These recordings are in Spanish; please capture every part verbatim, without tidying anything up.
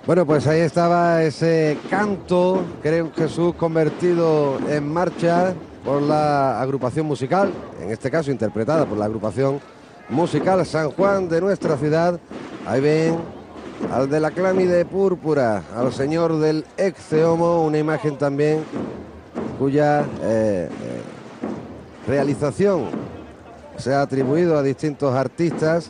Bueno, pues ahí estaba ese canto, creo Jesús, convertido en marcha por la agrupación musical, en este caso interpretada por la agrupación musical San Juan de nuestra ciudad. Ahí ven al de la clámide púrpura, al señor del Exceomo, una imagen también cuya eh, eh, realización se ha atribuido a distintos artistas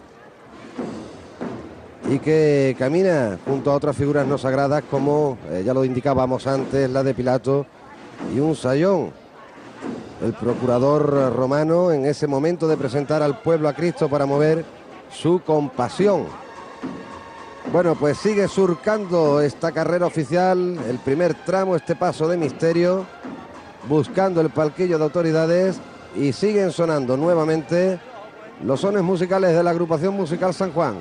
y que camina junto a otras figuras no sagradas como, eh, ya lo indicábamos antes, la de Pilato y un sayón. El procurador romano en ese momento de presentar al pueblo a Cristo para mover su compasión. Bueno, pues sigue surcando esta carrera oficial, el primer tramo, este paso de misterio, buscando el palquillo de autoridades, y siguen sonando nuevamente los sones musicales de la agrupación musical San Juan.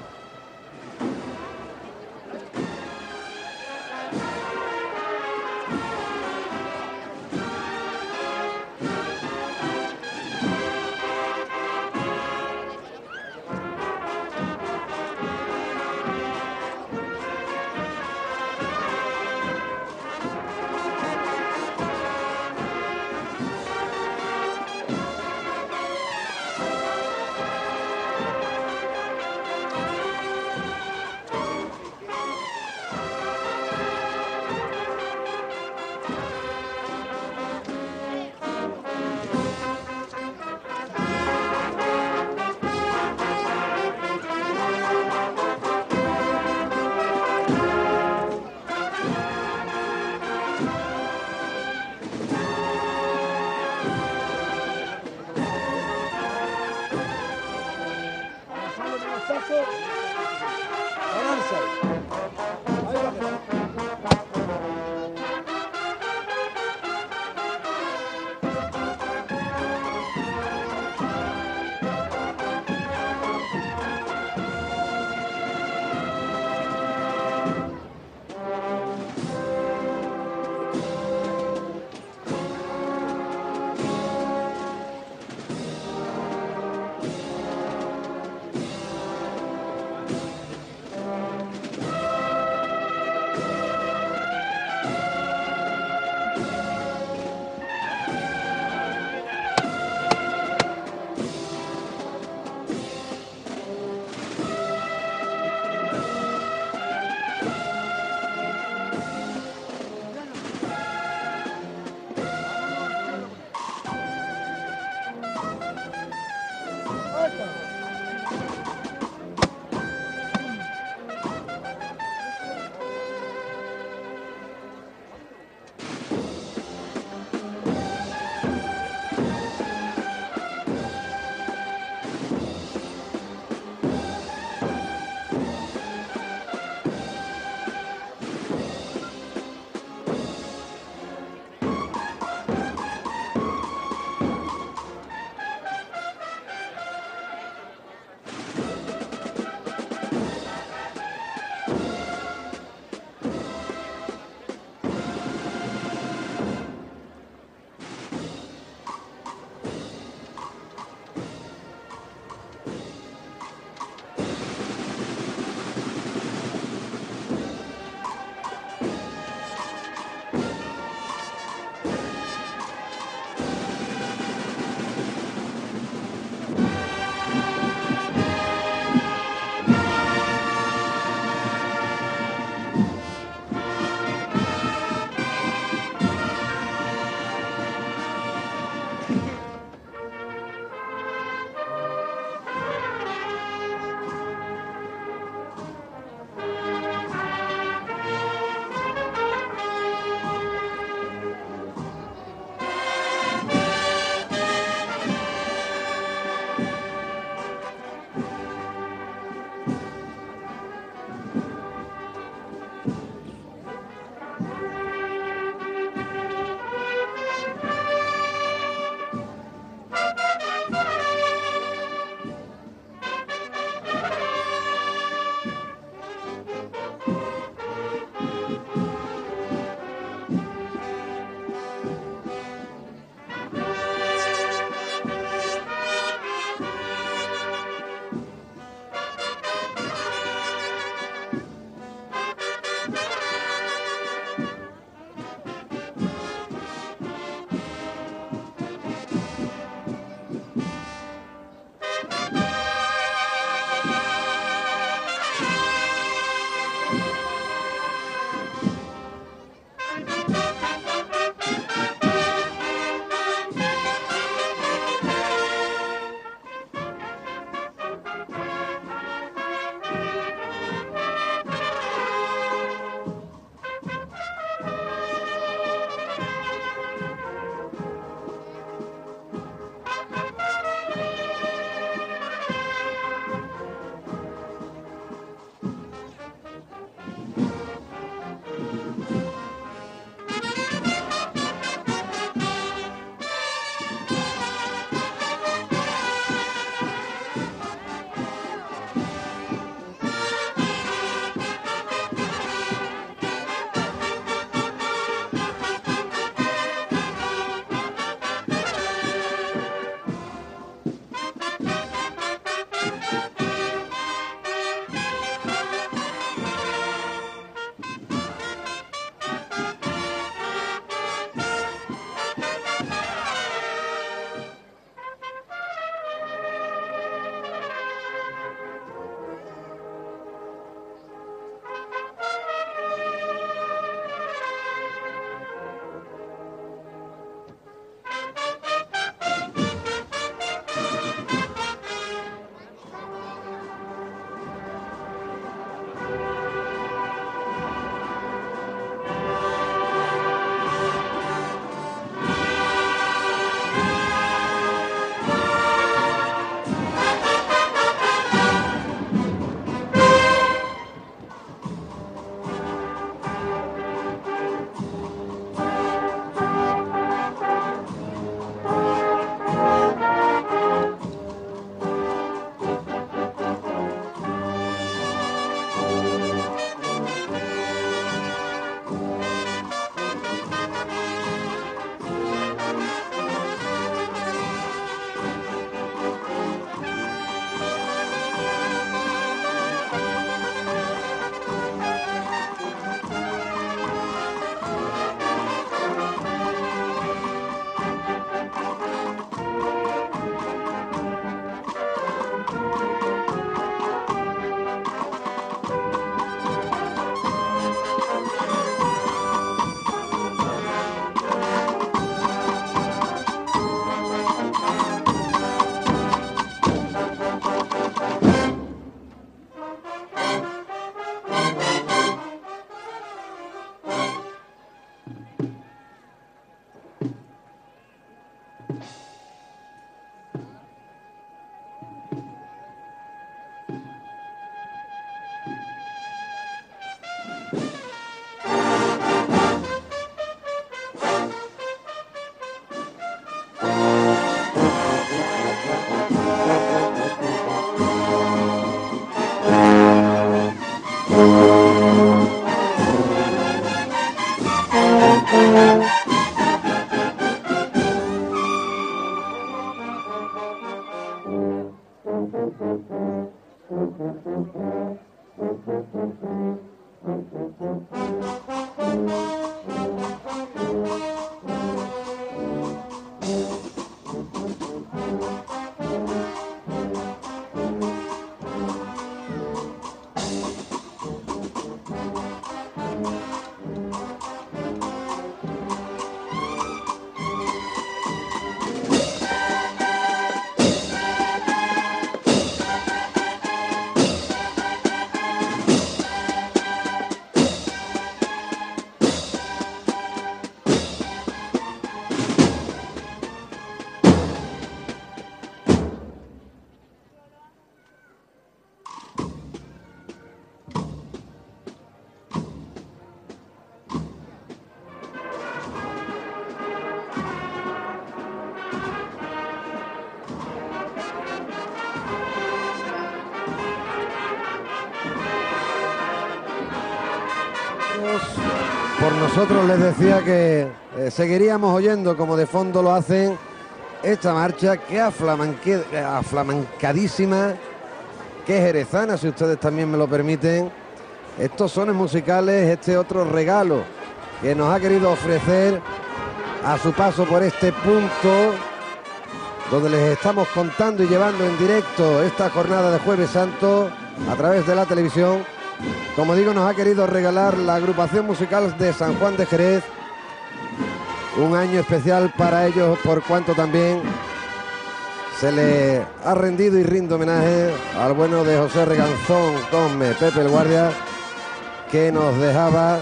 Por nosotros les decía que eh, seguiríamos oyendo, como de fondo lo hacen, esta marcha que aflamanque, aflamancadísima, que jerezana, si ustedes también me lo permiten. Estos sones musicales, este otro regalo que nos ha querido ofrecer a su paso por este punto, donde les estamos contando y llevando en directo esta jornada de Jueves Santo a través de la televisión. Como digo, nos ha querido regalar la agrupación musical de San Juan de Jerez, un año especial para ellos, por cuanto también se le ha rendido y rinde homenaje al bueno de José Reganzón Cosme, Pepe el Guardia, que nos dejaba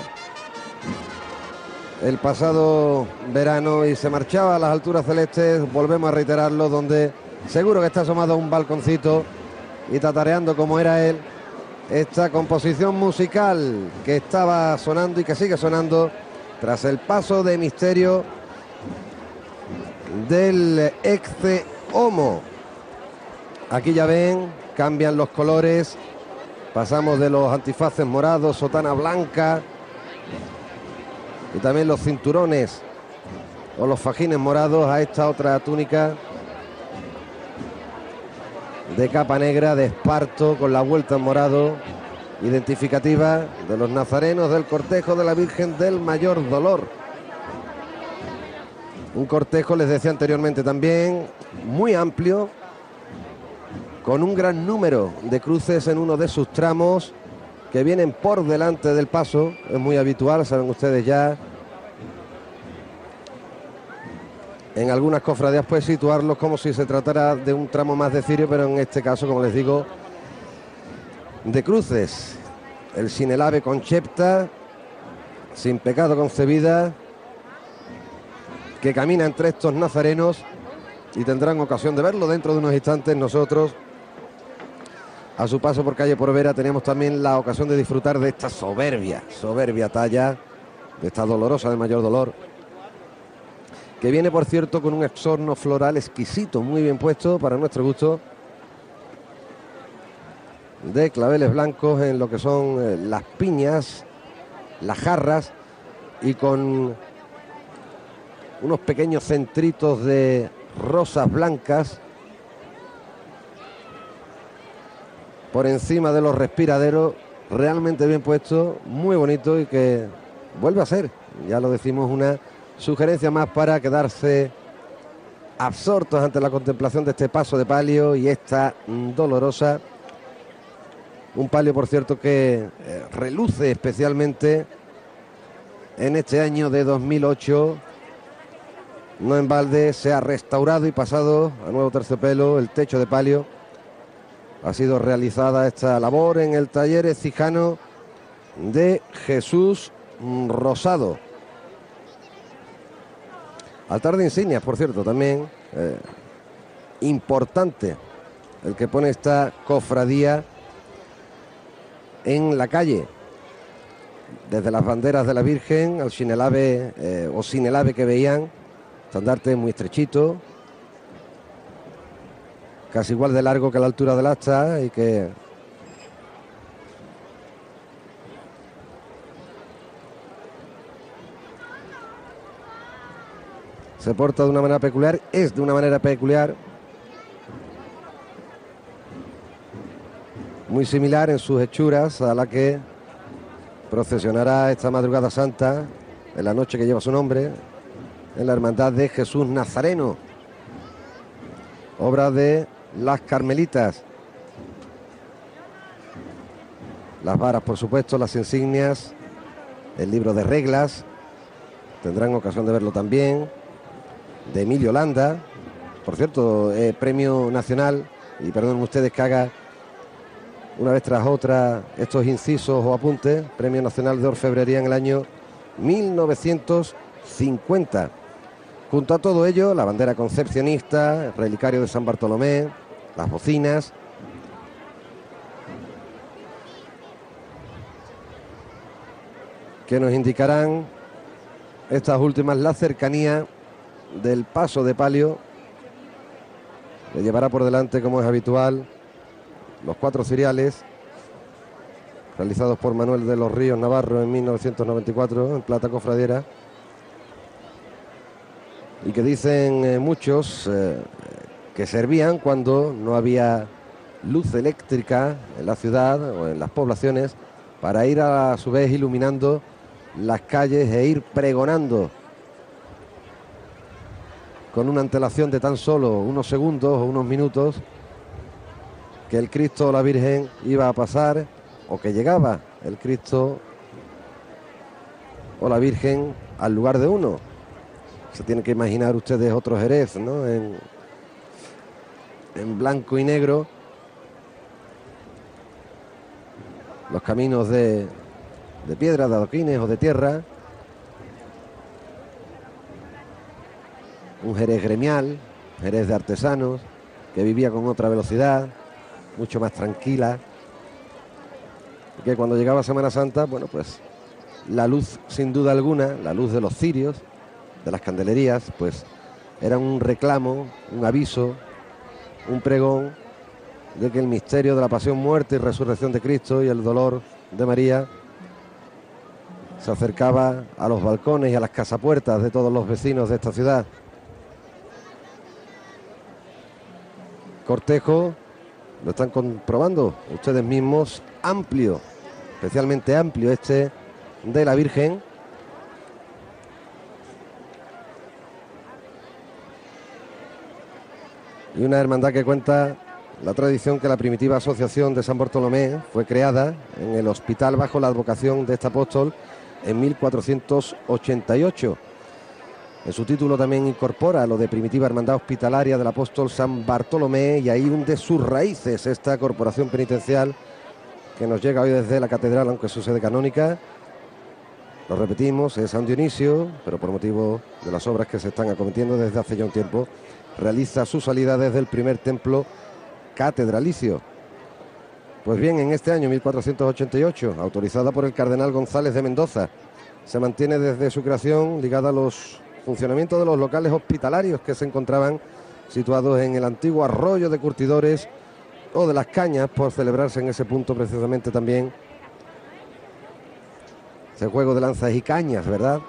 el pasado verano y se marchaba a las alturas celestes. Volvemos a reiterarlo, donde seguro que está asomado a un balconcito y tatareando, como era él, esta composición musical que estaba sonando y que sigue sonando tras el paso de misterio del Ecce Homo. Aquí ya ven, cambian los colores, pasamos de los antifaces morados, sotana blanca y también los cinturones o los fajines morados a esta otra túnica de capa negra de esparto con la vuelta en morado, identificativa de los nazarenos del cortejo de la Virgen del Mayor Dolor. Un cortejo, les decía anteriormente también, muy amplio, con un gran número de cruces en uno de sus tramos que vienen por delante del paso. Es muy habitual, saben ustedes ya, en algunas cofradías pues situarlos como si se tratara de un tramo más de cirio, pero en este caso, como les digo, de cruces. El sin el ave concepta, sin pecado concebida, que camina entre estos nazarenos, y tendrán ocasión de verlo dentro de unos instantes. Nosotros, a su paso por calle Porvera, tenemos también la ocasión de disfrutar de esta soberbia, soberbia talla, de esta dolorosa de Mayor Dolor, que viene, por cierto, con un exorno floral exquisito, muy bien puesto para nuestro gusto, de claveles blancos en lo que son eh, las piñas, las jarras, y con unos pequeños centritos de rosas blancas por encima de los respiraderos, realmente bien puesto, muy bonito, y que vuelve a ser, ya lo decimos, una sugerencia más para quedarse absortos ante la contemplación de este paso de palio y esta dolorosa. Un palio, por cierto, que eh, reluce especialmente en este año de dos mil ocho. No en balde se ha restaurado y pasado a nuevo terciopelo el techo de palio. Ha sido realizada esta labor en el taller ecijano de Jesús Rosado. Altar de insignias, por cierto, también eh, importante el que pone esta cofradía en la calle, desde las banderas de la Virgen al sinelave eh, o sinelave que veían, estandarte muy estrechito, casi igual de largo que la altura del asta, y que se porta de una manera peculiar, es de una manera peculiar, muy similar en sus hechuras a la que procesionará esta madrugada santa, en la noche que lleva su nombre, en la Hermandad de Jesús Nazareno, obra de las Carmelitas. Las varas, por supuesto, las insignias, el libro de reglas, tendrán ocasión de verlo también, de Emilio Landa, por cierto, eh, premio nacional, y perdonen ustedes que haga una vez tras otra estos incisos o apuntes, premio nacional de orfebrería en el año mil novecientos cincuenta. Junto a todo ello, la bandera concepcionista, el relicario de San Bartolomé, las bocinas, que nos indicarán estas últimas la cercanía del paso de palio, que llevará por delante, como es habitual, los cuatro ciriales realizados por Manuel de los Ríos Navarro en mil novecientos noventa y cuatro en plata cofradiera, y que dicen eh, muchos eh, que servían cuando no había luz eléctrica en la ciudad o en las poblaciones, para ir a su vez iluminando las calles e ir pregonando con una antelación de tan solo unos segundos o unos minutos que el Cristo o la Virgen iba a pasar, o que llegaba el Cristo o la Virgen al lugar de uno. Se tienen que imaginar ustedes otro Jerez, ¿no? En, en blanco y negro, los caminos de, de piedra, de adoquines o de tierra, un Jerez gremial, Jerez de artesanos, que vivía con otra velocidad, mucho más tranquila, y que cuando llegaba Semana Santa, bueno, pues la luz, sin duda alguna, la luz de los cirios, de las candelerías, pues era un reclamo, un aviso, un pregón de que el misterio de la pasión, muerte y resurrección de Cristo y el dolor de María se acercaba a los balcones y a las casapuertas de todos los vecinos de esta ciudad. Cortejo, lo están comprobando ustedes mismos, amplio, especialmente amplio este de la Virgen. Y una hermandad que cuenta la tradición que la primitiva asociación de San Bartolomé fue creada en el hospital bajo la advocación de este apóstol en mil cuatrocientos ochenta y ocho. En su título también incorpora lo de primitiva hermandad hospitalaria del apóstol San Bartolomé, y ahí hunde sus raíces esta corporación penitencial que nos llega hoy desde la catedral, aunque su sede canónica, lo repetimos, es San Dionisio, pero por motivo de las obras que se están acometiendo desde hace ya un tiempo, realiza su salida desde el primer templo catedralicio. Pues bien, en este año mil cuatrocientos ochenta y ocho, autorizada por el cardenal González de Mendoza, se mantiene desde su creación ligada a los funcionamientos de los locales hospitalarios que se encontraban situados en el antiguo arroyo de Curtidores o de las Cañas, por celebrarse en ese punto precisamente también ese juego de lanzas y cañas, ¿verdad?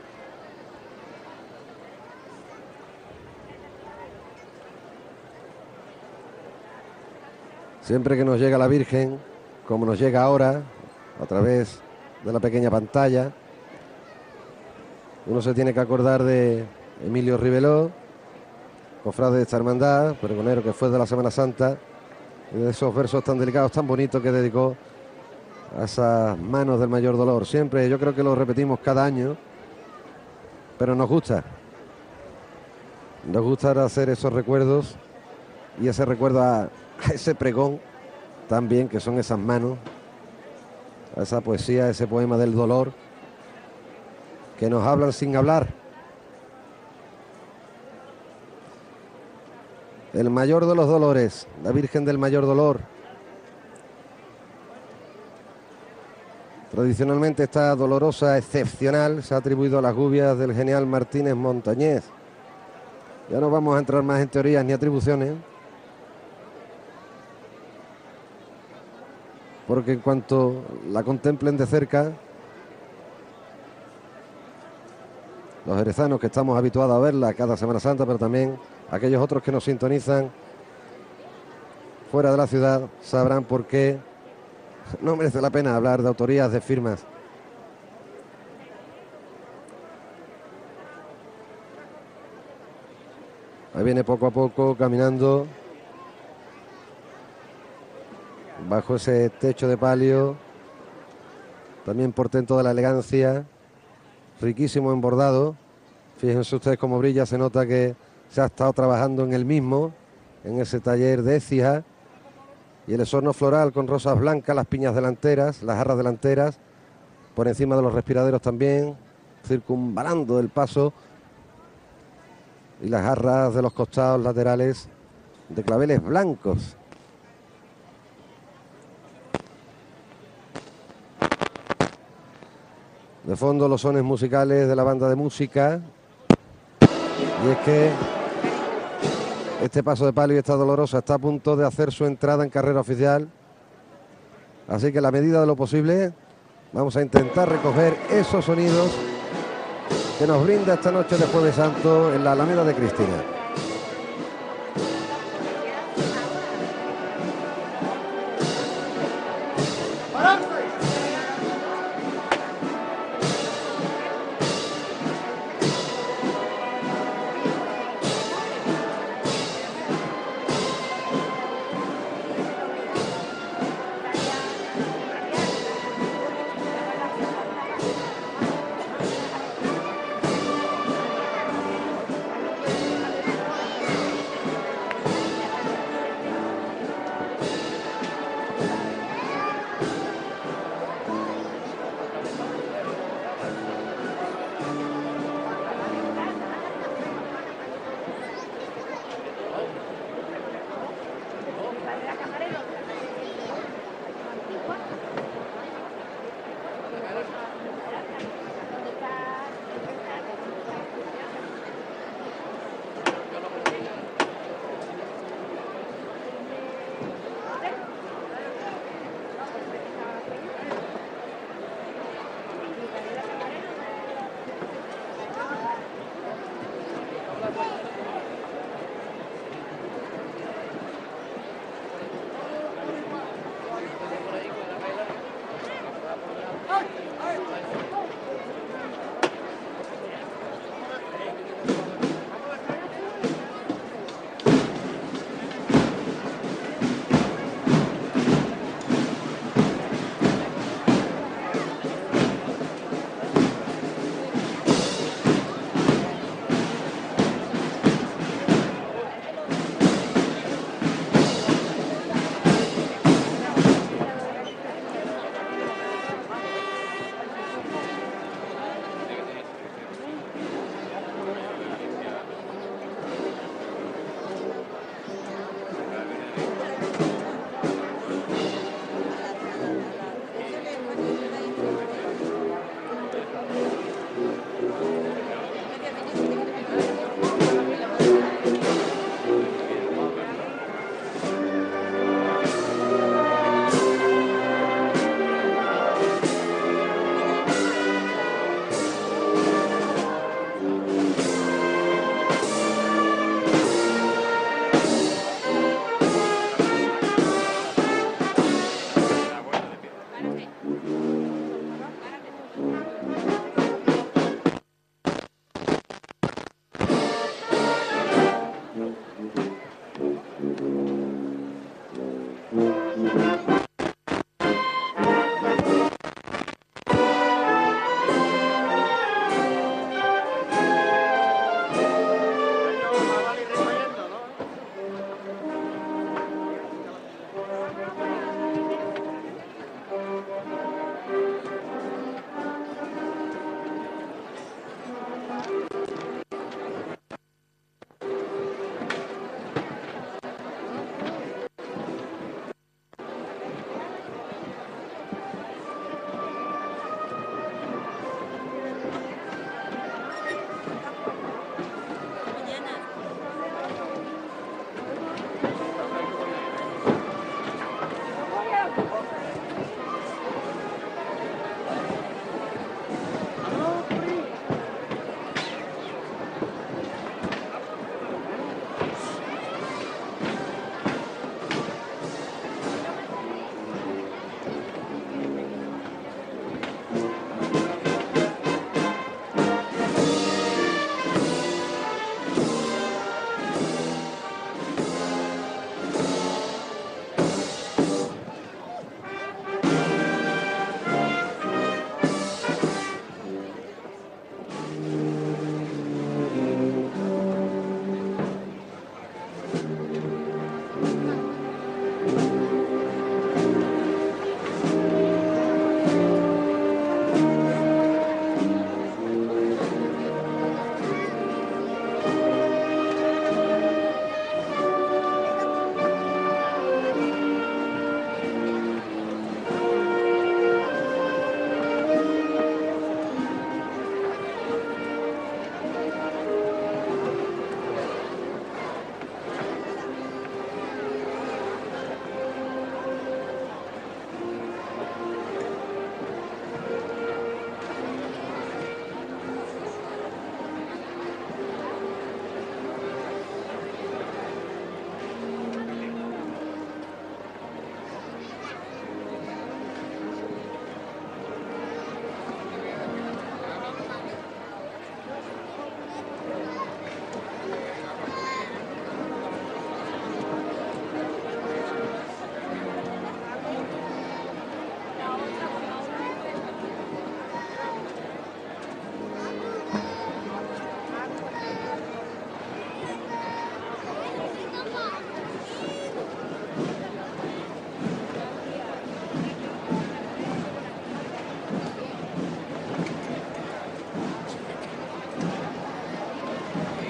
Siempre que nos llega la Virgen, como nos llega ahora, a través de la pequeña pantalla, uno se tiene que acordar de Emilio Ribeló, cofrade de esta hermandad, pregonero que fue de la Semana Santa, y de esos versos tan delicados, tan bonitos que dedicó a esas manos del mayor dolor. Siempre, yo creo que lo repetimos cada año, pero nos gusta. Nos gusta hacer esos recuerdos y ese recuerdo a, a ese pregón también, que son esas manos, a esa poesía, ese poema del dolor, que nos hablan sin hablar. El mayor de los dolores, la Virgen del Mayor Dolor. Tradicionalmente esta dolorosa excepcional se ha atribuido a las gubias del genial Martínez Montañés. Ya no vamos a entrar más en teorías ni atribuciones, porque en cuanto la contemplen de cerca, los jerezanos que estamos habituados a verla cada Semana Santa, pero también aquellos otros que nos sintonizan fuera de la ciudad sabrán por qué no merece la pena hablar de autorías, de firmas. Ahí viene poco a poco caminando bajo ese techo de palio, también portento de la elegancia, riquísimo en bordado. Fíjense ustedes cómo brilla, se nota que se ha estado trabajando en el mismo, en ese taller de Écija. Y el esorno floral con rosas blancas, las piñas delanteras, las jarras delanteras, por encima de los respiraderos también, circunvalando el paso. Y las jarras de los costados laterales de claveles blancos. De fondo los sones musicales de la banda de música. Y es que este paso de palio y esta Dolorosa está a punto de hacer su entrada en carrera oficial. Así que a la medida de lo posible vamos a intentar recoger esos sonidos que nos brinda esta noche de Jueves Santo en la Alameda de Cristina.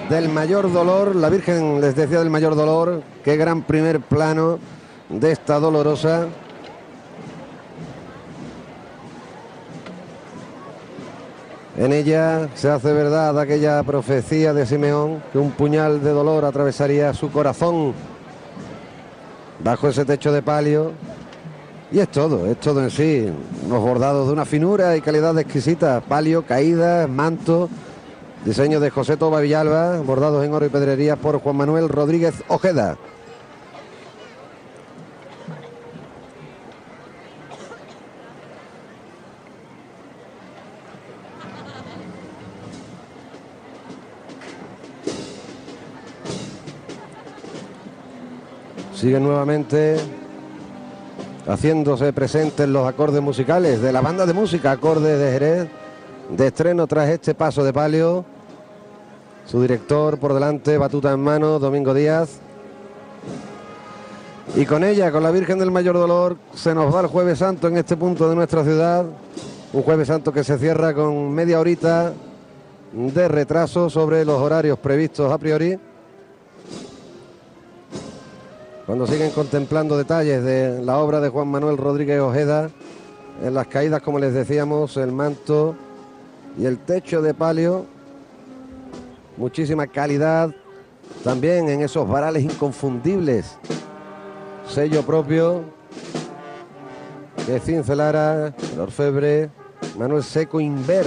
del Mayor Dolor, la Virgen, les decía, del Mayor Dolor. Qué gran primer plano de esta Dolorosa. En ella se hace verdad aquella profecía de Simeón, que un puñal de dolor atravesaría su corazón bajo ese techo de palio. Y es todo, es todo en sí. Unos bordados de una finura y calidad exquisita. Palio, caídas, manto. Diseño de José Toba Villalba, bordados en oro y pedrería por Juan Manuel Rodríguez Ojeda. Siguen nuevamente haciéndose presentes los acordes musicales de la banda de música Acordes de Jerez, de estreno tras este paso de palio. Su director por delante, batuta en mano, Domingo Díaz. Y con ella, con la Virgen del Mayor Dolor, se nos va el Jueves Santo en este punto de nuestra ciudad. Un Jueves Santo que se cierra con media horita de retraso sobre los horarios previstos a priori. Cuando siguen contemplando detalles de la obra de Juan Manuel Rodríguez Ojeda, en las caídas, como les decíamos, el manto y el techo de palio, muchísima calidad, también en esos varales inconfundibles, sello propio de cincelara, el orfebre Manuel Seco Inver.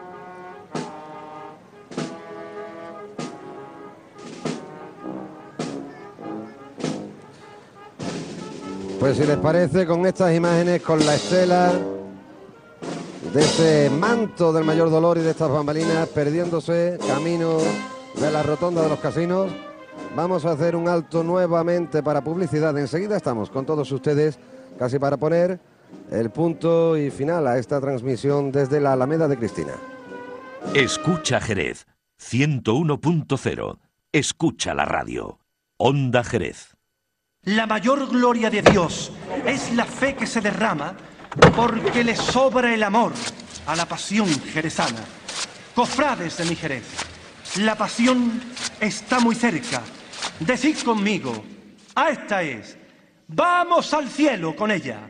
Pues si les parece, con estas imágenes, con la estela de ese manto del Mayor Dolor y de estas bambalinas perdiéndose camino de la rotonda de los casinos, vamos a hacer un alto nuevamente para publicidad. Enseguida estamos con todos ustedes, casi para poner el punto y final a esta transmisión desde la Alameda de Cristina. Escucha Jerez, ciento uno punto cero. Escucha la radio. Onda Jerez. La mayor gloria de Dios es la fe que se derrama porque le sobra el amor a la pasión jerezana. Cofrades de mi Jerez, la pasión está muy cerca. Decid conmigo, a esta es, vamos al cielo con ella.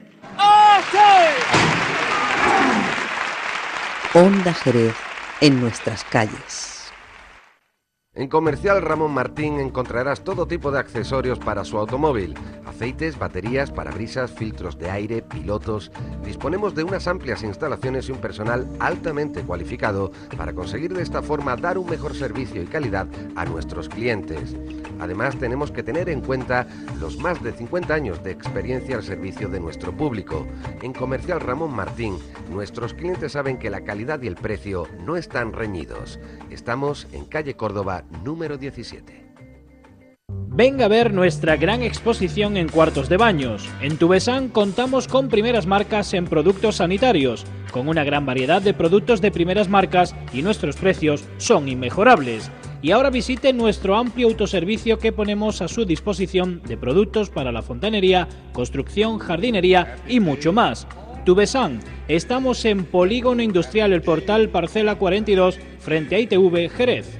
Onda Jerez en nuestras calles. En Comercial Ramón Martín encontrarás todo tipo de accesorios para su automóvil. Aceites, baterías, parabrisas, filtros de aire, pilotos. Disponemos de unas amplias instalaciones y un personal altamente cualificado para conseguir de esta forma dar un mejor servicio y calidad a nuestros clientes. Además, tenemos que tener en cuenta los más de cincuenta años de experiencia al servicio de nuestro público. En Comercial Ramón Martín, nuestros clientes saben que la calidad y el precio no están reñidos. Estamos en calle Córdoba, número diecisiete. Venga a ver nuestra gran exposición en cuartos de baños. En Tubesán contamos con primeras marcas en productos sanitarios, con una gran variedad de productos de primeras marcas y nuestros precios son inmejorables. Y ahora visite nuestro amplio autoservicio que ponemos a su disposición de productos para la fontanería, construcción, jardinería y mucho más. Tubesán, estamos en Polígono Industrial El Portal, parcela cuarenta y dos, frente a I T V, Jerez.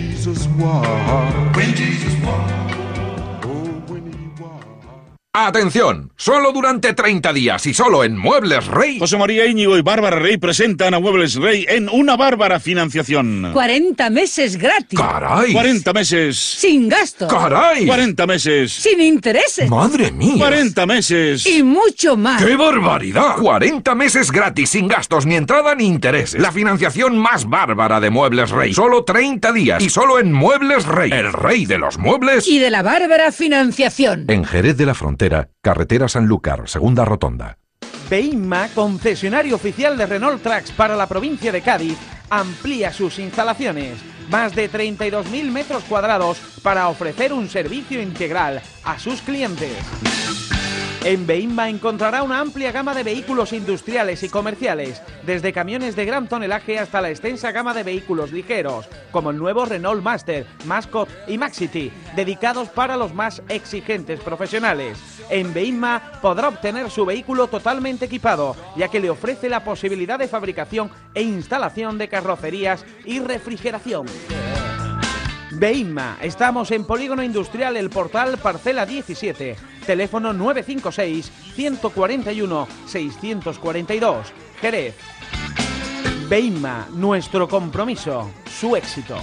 ¡Atención! Solo durante treinta días y solo en Muebles Rey. José María Íñigo y Bárbara Rey presentan a Muebles Rey en una bárbara financiación. cuarenta meses gratis. ¡Caray! cuarenta meses. Sin gastos. ¡Caray! cuarenta meses. Sin intereses. ¡Madre mía! cuarenta meses. Y mucho más. ¡Qué barbaridad! cuarenta meses gratis, sin gastos, ni entrada ni intereses. La financiación más bárbara de Muebles Rey. Solo treinta días y solo en Muebles Rey. El rey de los muebles. Y de la bárbara financiación. En Jerez de la Frontera, carretera Sanlúcar, segunda rotonda. Beimma, concesionario oficial de Renault Trucks para la provincia de Cádiz, amplía sus instalaciones. Más de treinta y dos mil metros cuadrados para ofrecer un servicio integral a sus clientes. En Beimma encontrará una amplia gama de vehículos industriales y comerciales, desde camiones de gran tonelaje hasta la extensa gama de vehículos ligeros, como el nuevo Renault Master, Mascot y Maxity, dedicados para los más exigentes profesionales. En Beimma podrá obtener su vehículo totalmente equipado, ya que le ofrece la posibilidad de fabricación e instalación de carrocerías y refrigeración. Beima, estamos en Polígono Industrial El Portal, parcela diecisiete, teléfono nueve cinco seis, uno cuatro uno, seis cuatro dos, Jerez. Beima, nuestro compromiso, su éxito.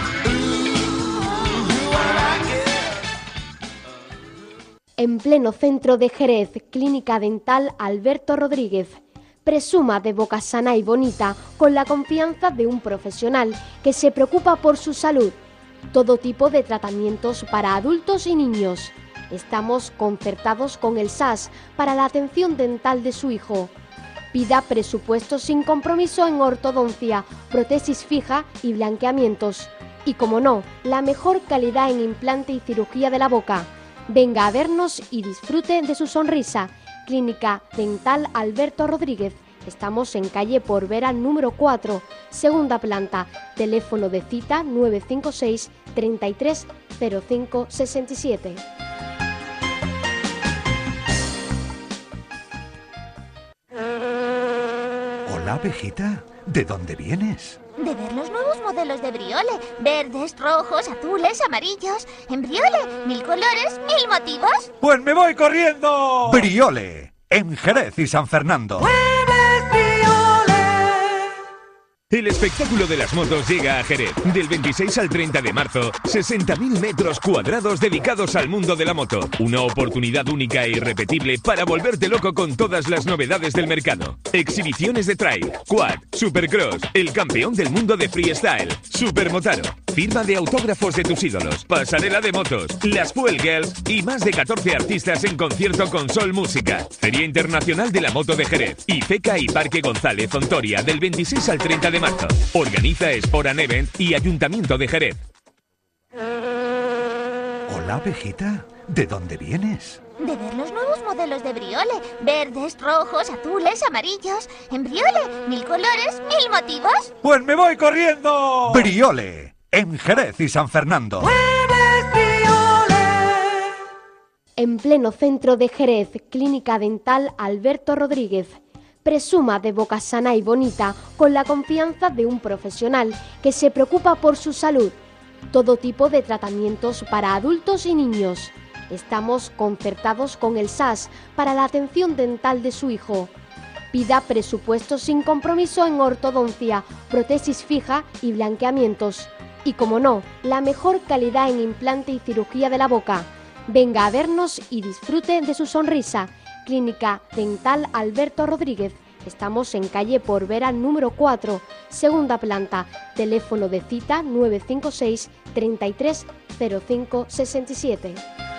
En pleno centro de Jerez, Clínica Dental Alberto Rodríguez. Presuma de boca sana y bonita con la confianza de un profesional que se preocupa por su salud. Todo tipo de tratamientos para adultos y niños. Estamos concertados con el S A S para la atención dental de su hijo. Pida presupuesto sin compromiso en ortodoncia, prótesis fija y blanqueamientos. Y como no, la mejor calidad en implante y cirugía de la boca. Venga a vernos y disfrute de su sonrisa. Clínica Dental Alberto Rodríguez. Estamos en calle Porvera número cuatro, segunda planta. Teléfono de cita nueve cinco seis, treinta y tres, cero cinco sesenta y siete. Hola, abejita. ¿De dónde vienes? De ver los nuevos modelos de Briole. Verdes, rojos, azules, amarillos. En Briole, mil colores, mil motivos. ¡Pues me voy corriendo! Briole, en Jerez y San Fernando. El espectáculo de las motos llega a Jerez. Del veintiséis al treinta de marzo, sesenta mil metros cuadrados dedicados al mundo de la moto. Una oportunidad única e irrepetible para volverte loco con todas las novedades del mercado. Exhibiciones de trail, quad, supercross, el campeón del mundo de freestyle, supermotaro, firma de autógrafos de tus ídolos, pasarela de motos, las Fuel Girls y más de catorce artistas en concierto con Sol Música. Feria Internacional de la Moto de Jerez. IFECA y Parque González Ontoria del veintiséis al treinta de marzo. Organiza Sport and Event y Ayuntamiento de Jerez. Hola, abejita. ¿De dónde vienes? De ver los nuevos modelos de Briole. Verdes, rojos, azules, amarillos. En Briole, mil colores, mil motivos. ¡Pues me voy corriendo! Briole, en Jerez y San Fernando. En pleno centro de Jerez, Clínica Dental Alberto Rodríguez. Presuma de boca sana y bonita con la confianza de un profesional que se preocupa por su salud. Todo tipo de tratamientos para adultos y niños. Estamos concertados con el S A S para la atención dental de su hijo. Pida presupuesto sin compromiso en ortodoncia, prótesis fija y blanqueamientos. Y como no, la mejor calidad en implante y cirugía de la boca. Venga a vernos y disfrute de su sonrisa. Clínica Dental Alberto Rodríguez. Estamos en calle Porvera número cuatro, segunda planta. Teléfono de cita nueve cinco seis, treinta y tres, cero cinco sesenta y siete.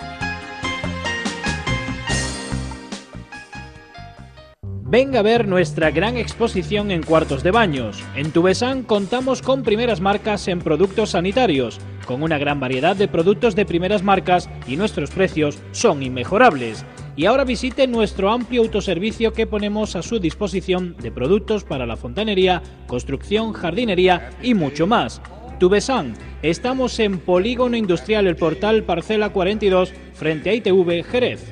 Venga a ver nuestra gran exposición en cuartos de baños. En Tubesán contamos con primeras marcas en productos sanitarios, con una gran variedad de productos de primeras marcas y nuestros precios son inmejorables. Y ahora visite nuestro amplio autoservicio que ponemos a su disposición de productos para la fontanería, construcción, jardinería y mucho más. Tubesán, estamos en Polígono Industrial El Portal, parcela cuarenta y dos, frente a I T V, Jerez.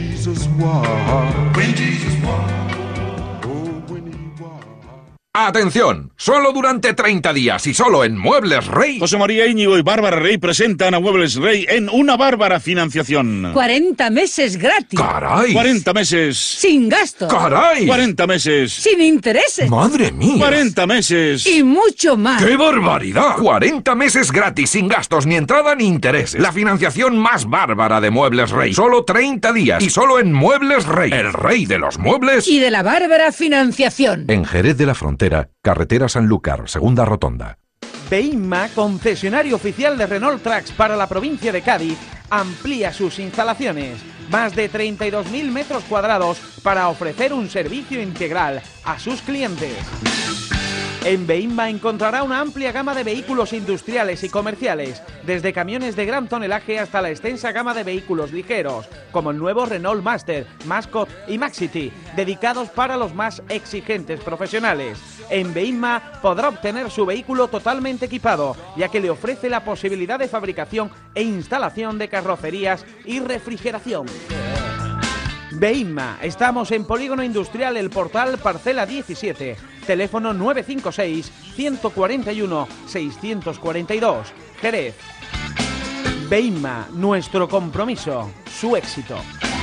¡Atención! Solo durante treinta días y solo en Muebles Rey. José María Íñigo y Bárbara Rey presentan a Muebles Rey en una bárbara financiación. cuarenta meses gratis. ¡Caray! cuarenta meses. Sin gastos. ¡Caray! cuarenta meses. Sin intereses. ¡Madre mía! cuarenta meses. Y mucho más. ¡Qué barbaridad! cuarenta meses gratis, sin gastos, ni entrada ni intereses. La financiación más bárbara de Muebles Rey. Solo treinta días y solo en Muebles Rey. El rey de los muebles. Y de la bárbara financiación. En Jerez de la Frontera, carretera Sanlúcar, segunda rotonda. Beima, concesionario oficial de Renault Trucks para la provincia de Cádiz, amplía sus instalaciones. Más de treinta y dos mil metros cuadrados para ofrecer un servicio integral a sus clientes. En Beima encontrará una amplia gama de vehículos industriales y comerciales, desde camiones de gran tonelaje hasta la extensa gama de vehículos ligeros, como el nuevo Renault Master, Mascot y Maxity, dedicados para los más exigentes profesionales. En Beima podrá obtener su vehículo totalmente equipado, ya que le ofrece la posibilidad de fabricación e instalación de carrocerías y refrigeración. Beimma, estamos en Polígono Industrial El Portal, parcela diecisiete, teléfono nueve cinco seis, uno cuatro uno, seis cuatro dos, Jerez. Beimma, nuestro compromiso, su éxito.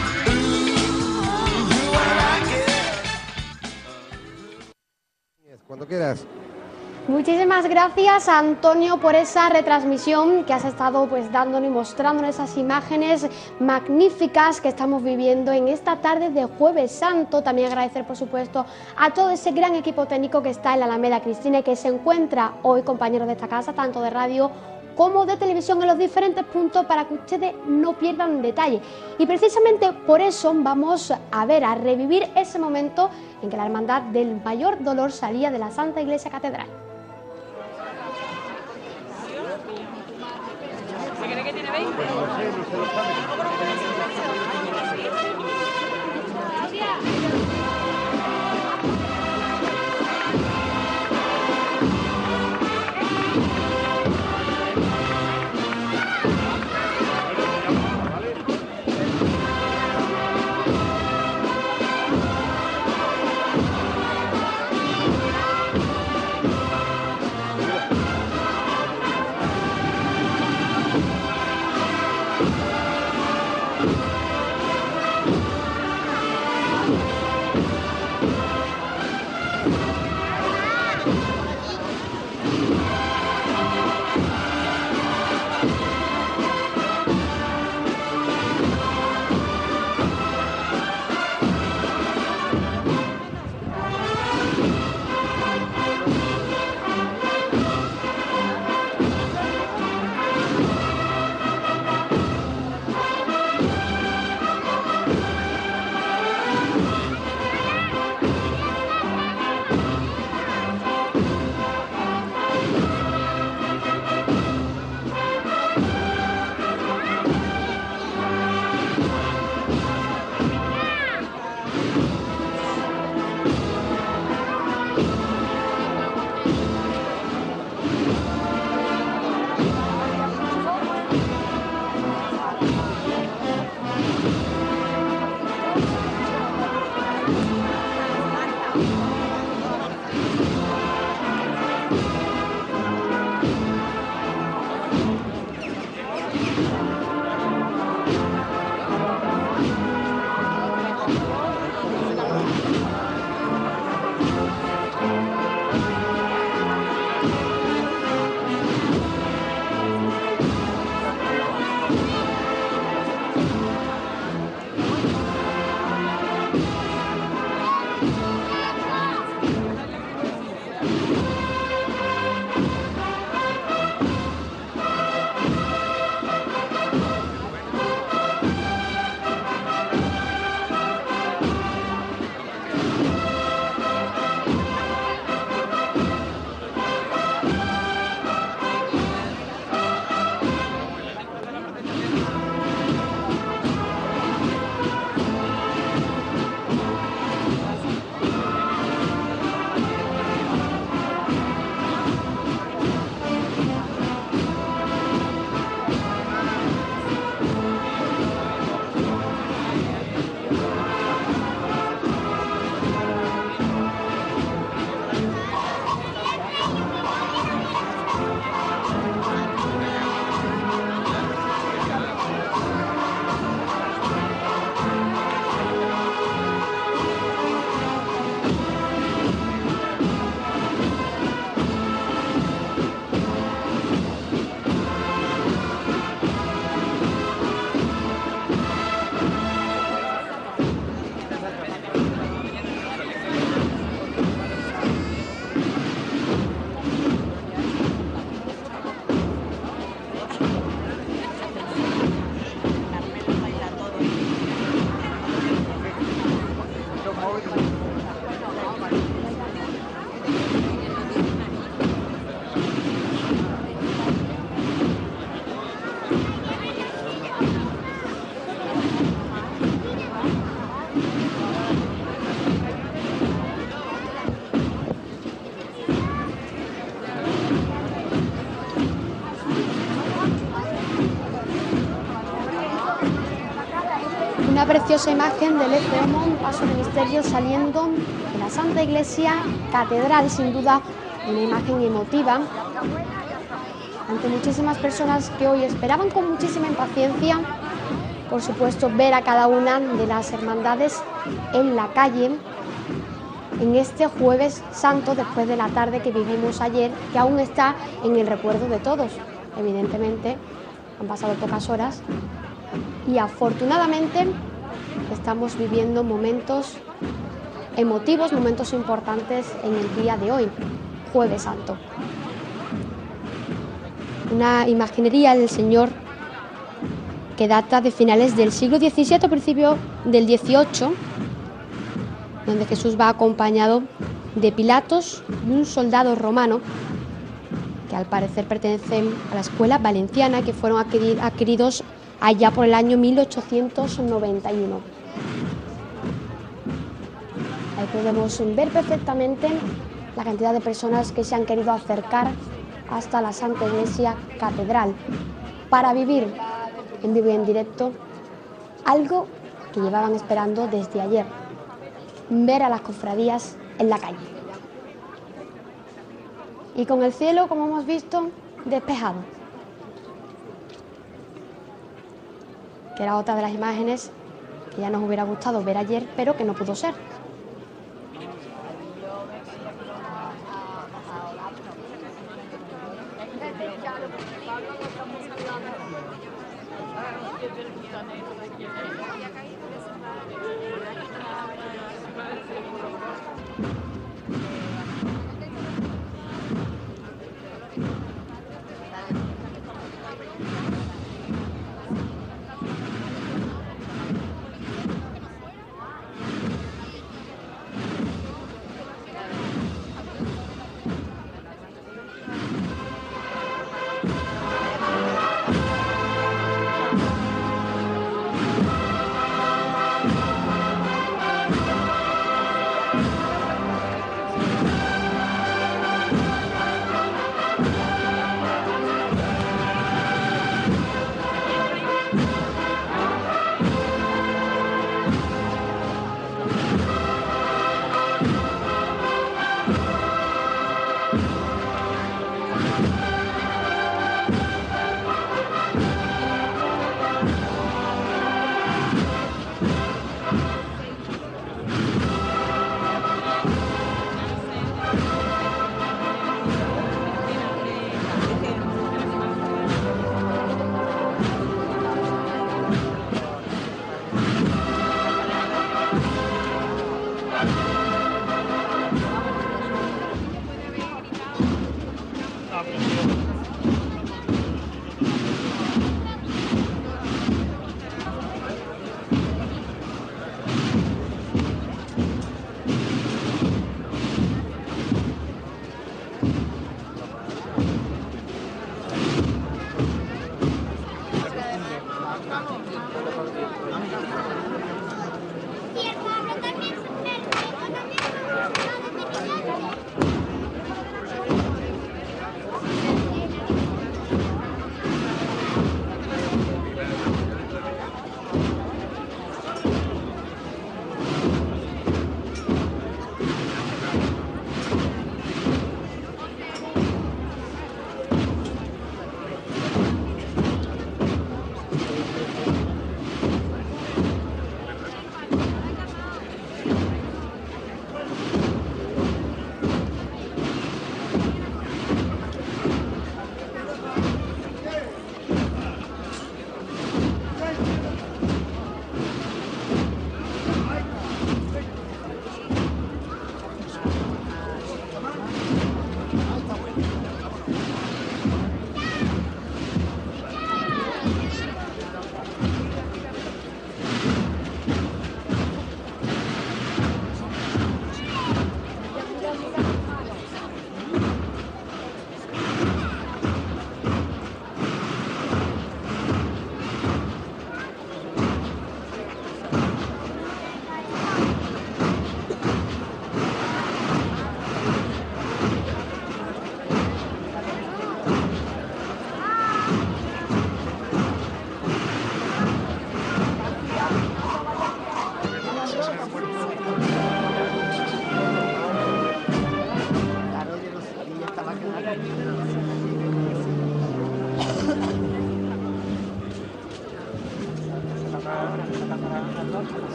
Cuando quieras. Muchísimas gracias, Antonio, por esa retransmisión que has estado pues dándonos y mostrándonos esas imágenes magníficas que estamos viviendo en esta tarde de Jueves Santo. También agradecer, por supuesto, a todo ese gran equipo técnico que está en la Alameda Cristina y que se encuentra hoy, compañeros de esta casa, tanto de radio como de televisión, en los diferentes puntos para que ustedes no pierdan detalle. Y precisamente por eso vamos a ver, a revivir ese momento en que la Hermandad del Mayor Dolor salía de la Santa Iglesia Catedral. ¿Se cree que tiene veinte? preciosa imagen del Ecce-Homo, un paso de misterio saliendo de la Santa Iglesia Catedral, sin duda una imagen emotiva ante muchísimas personas que hoy esperaban con muchísima impaciencia, por supuesto, ver a cada una de las hermandades en la calle en este Jueves Santo, después de la tarde que vivimos ayer, que aún está en el recuerdo de todos. Evidentemente, han pasado pocas horas y afortunadamente estamos viviendo momentos emotivos, momentos importantes en el día de hoy, Jueves Santo. Una imaginería del Señor que data de finales del siglo diecisiete, principio del dieciocho, donde Jesús va acompañado de Pilatos y un soldado romano que al parecer pertenecen a la escuela valenciana, que fueron adquiridos allá por el año mil ochocientos noventa y uno. Ahí podemos ver perfectamente la cantidad de personas que se han querido acercar hasta la Santa Iglesia Catedral para vivir en vivo y en directo algo que llevaban esperando desde ayer: ver a las cofradías en la calle. Y con el cielo, como hemos visto, despejado, que era otra de las imágenes que ya nos hubiera gustado ver ayer, pero que no pudo ser.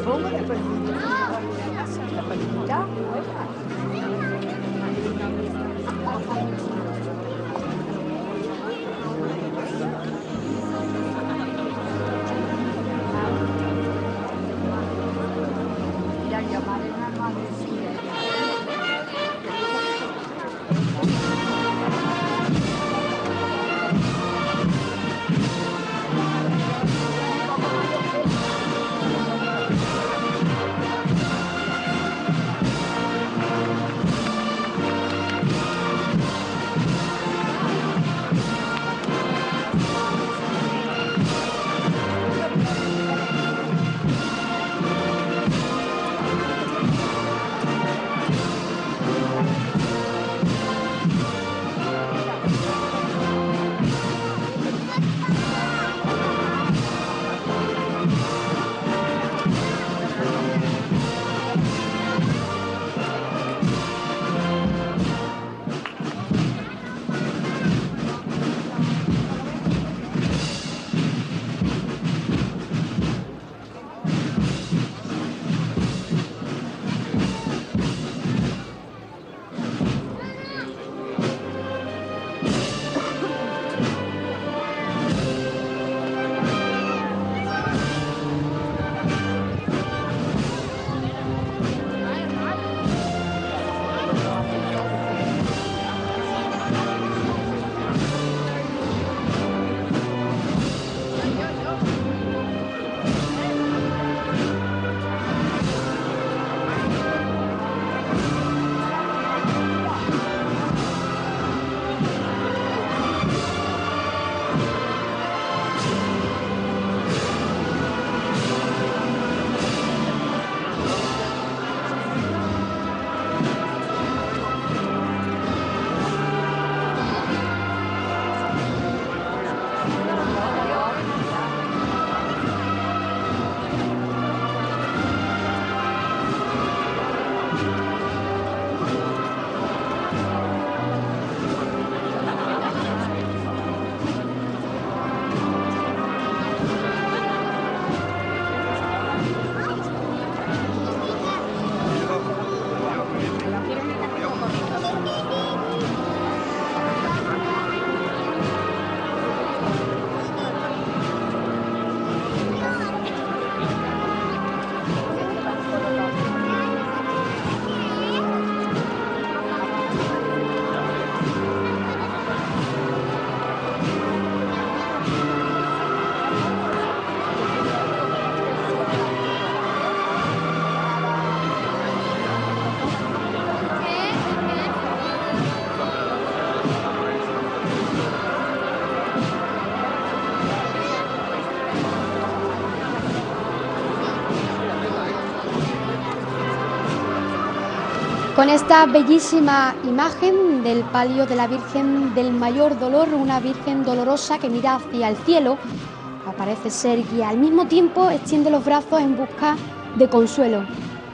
Con esta bellísima imagen del palio de la Virgen del Mayor Dolor, una Virgen dolorosa que mira hacia el cielo, parece ser que al mismo tiempo extiende los brazos en busca de consuelo.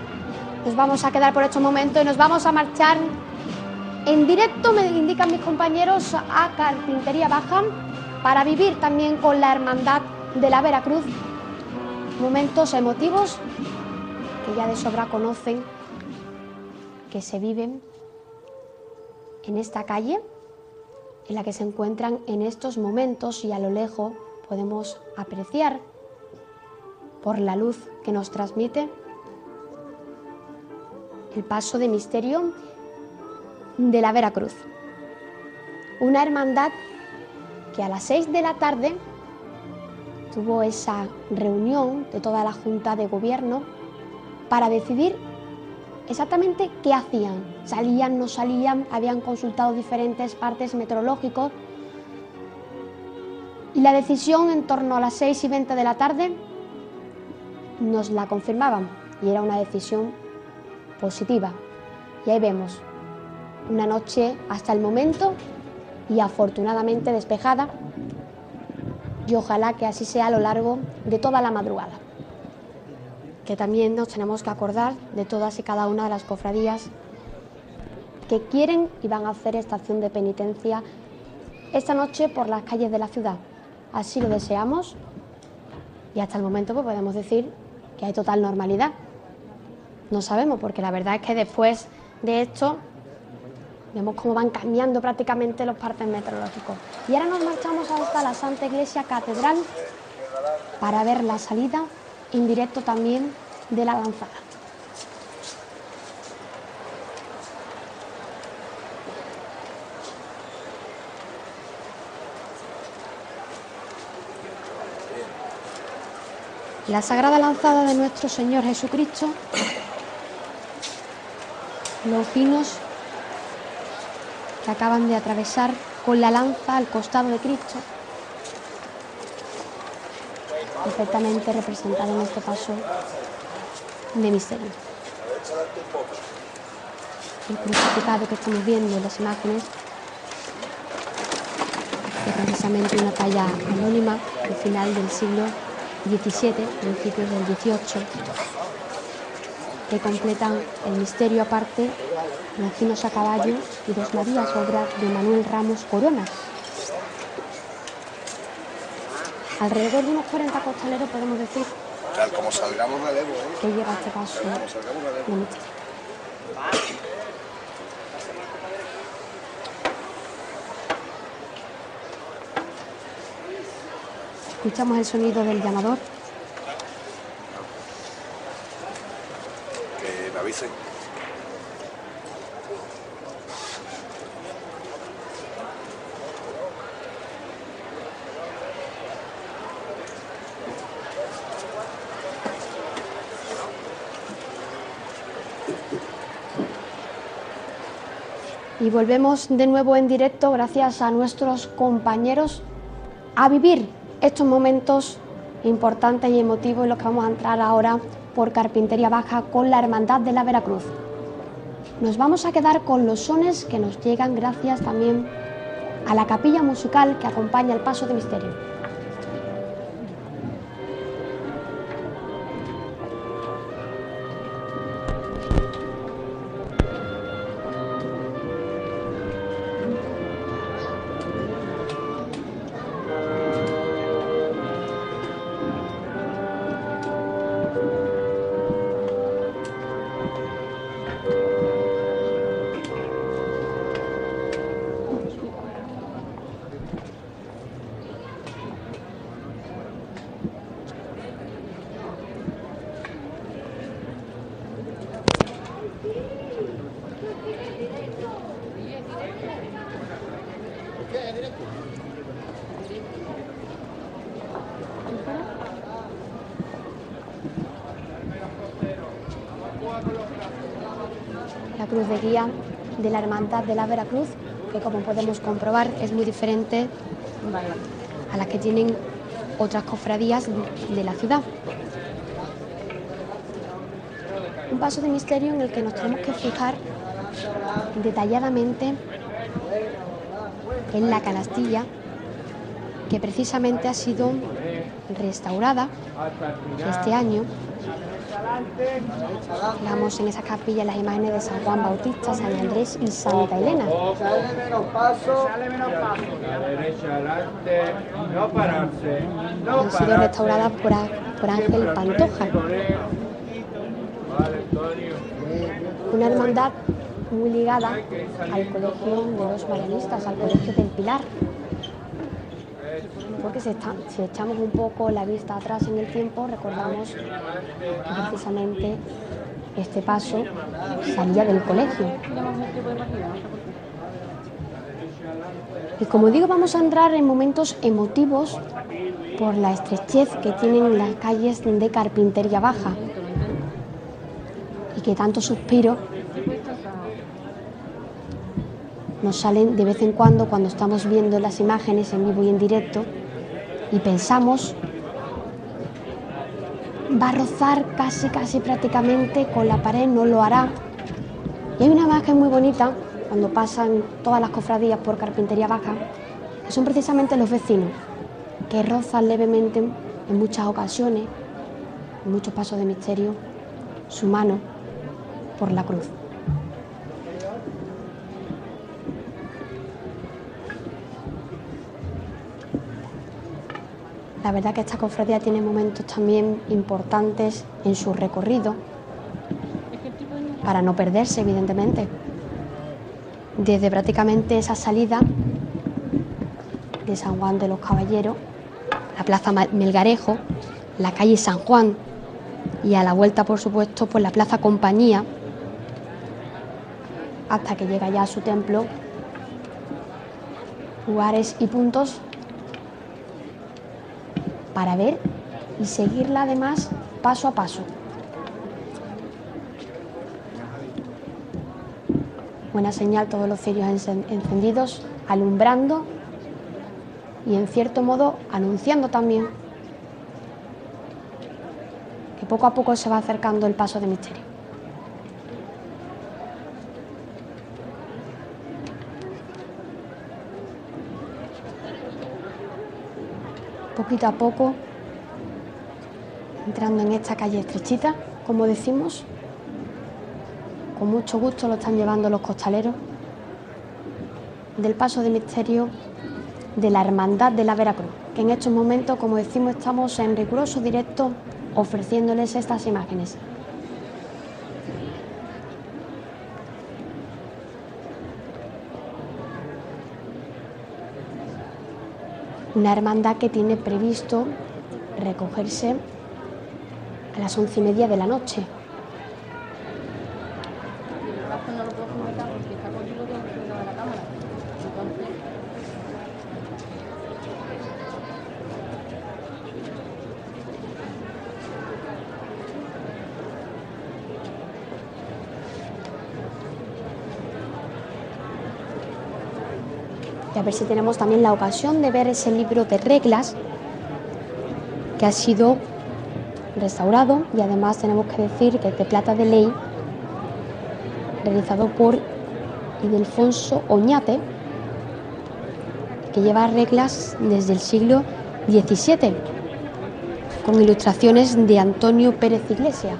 Nos vamos a quedar por estos momentos y nos vamos a marchar en directo, me indican mis compañeros, a Carpintería Baja para vivir también con la Hermandad de la Veracruz momentos emotivos que ya de sobra conocen, que se viven en esta calle en la que se encuentran en estos momentos, y a lo lejos podemos apreciar por la luz que nos transmite el paso de misterio de la Veracruz. Una hermandad que a las seis de la tarde tuvo esa reunión de toda la Junta de Gobierno para decidir exactamente qué hacían. Salían, no salían, habían consultado diferentes partes meteorológicos y la decisión en torno a las seis y veinte de la tarde nos la confirmaban y era una decisión positiva. Y ahí vemos una noche hasta el momento y afortunadamente despejada, y ojalá que así sea a lo largo de toda la madrugada. Que también nos tenemos que acordar de todas y cada una de las cofradías que quieren y van a hacer esta acción de penitencia esta noche por las calles de la ciudad. Así lo deseamos y hasta el momento pues podemos decir que hay total normalidad. No sabemos, porque la verdad es que después de esto vemos cómo van cambiando prácticamente los partes meteorológicos. Y ahora nos marchamos hasta la Santa Iglesia Catedral para ver la salida en directo también de la lanzada. La sagrada lanzada de nuestro Señor Jesucristo, los pinos que acaban de atravesar con la lanza al costado de Cristo, perfectamente representado en este paso de misterio. El crucificado que estamos viendo en las imágenes es precisamente una talla anónima del final del siglo diecisiete, principios del dieciocho, que completan el misterio aparte, Nacinos a caballo y dos Marías, obra de Manuel Ramos Corona. Alrededor de unos cuarenta costaleros, podemos decir, Tal como salgamos de Evo, ¿eh? que lleva este paso Tal como salgamos de Evo. de misterio. Escuchamos el sonido del llamador. Que me avisen. Y volvemos de nuevo en directo, gracias a nuestros compañeros, a vivir estos momentos importantes y emotivos en los que vamos a entrar ahora por Carpintería Baja con la Hermandad de la Veracruz. Nos vamos a quedar con los sones que nos llegan gracias también a la capilla musical que acompaña el paso de misterio. La cruz de guía de la Hermandad de la Veracruz, que como podemos comprobar es muy diferente a las que tienen otras cofradías de la ciudad. Un paso de misterio en el que nos tenemos que fijar detalladamente en la canastilla, que precisamente ha sido restaurada este año. Fijamos en esa capilla las imágenes de San Juan Bautista, San Andrés y Santa Elena. Han sido restauradas por, por Ángel Pantoja. Una hermandad muy ligada al colegio de los marianistas, al colegio del Pilar. Porque si, está, si echamos un poco la vista atrás en el tiempo, recordamos que precisamente este paso salía del colegio. Y como digo, vamos a entrar en momentos emotivos por la estrechez que tienen las calles de Carpintería Baja y que tanto suspiro nos salen de vez en cuando cuando estamos viendo las imágenes en vivo y en directo y pensamos, va a rozar casi casi prácticamente con la pared, no lo hará. Y hay una imagen muy bonita cuando pasan todas las cofradías por Carpintería Baja, que son precisamente los vecinos, que rozan levemente en muchas ocasiones, en muchos pasos de misterio, su mano por la cruz. La verdad que esta cofradía tiene momentos también importantes en su recorrido, para no perderse, evidentemente. Desde prácticamente esa salida de San Juan de los Caballeros, la plaza Melgarejo, la calle San Juan y a la vuelta, por supuesto, pues la plaza Compañía, hasta que llega ya a su templo. Lugares y puntos para ver y seguirla además paso a paso. Buena señal todos los cirios encendidos, alumbrando y en cierto modo anunciando también que poco a poco se va acercando el paso de misterio. Poquito a poco, entrando en esta calle estrechita, como decimos, con mucho gusto lo están llevando los costaleros del paso de misterio de la Hermandad de la Veracruz, que en estos momentos, como decimos, estamos en riguroso directo ofreciéndoles estas imágenes. Una hermandad que tiene previsto recogerse a las once y media de la noche. Y a ver si tenemos también la ocasión de ver ese libro de reglas que ha sido restaurado, y además tenemos que decir que es de plata de ley, realizado por Ildefonso Oñate, que lleva reglas desde el siglo diecisiete, con ilustraciones de Antonio Pérez Iglesia.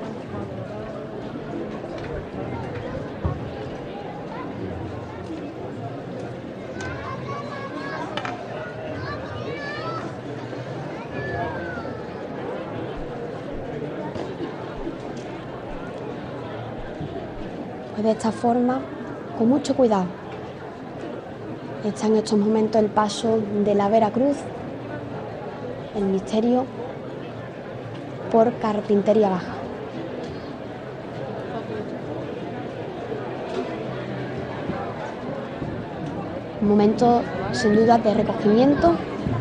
De esta forma, con mucho cuidado, está en estos momentos el paso de la Veracruz, el misterio por Carpintería Baja. Un momento sin duda de recogimiento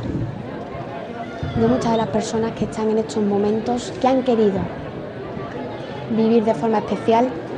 de muchas de las personas que están en estos momentos, que han querido vivir de forma especial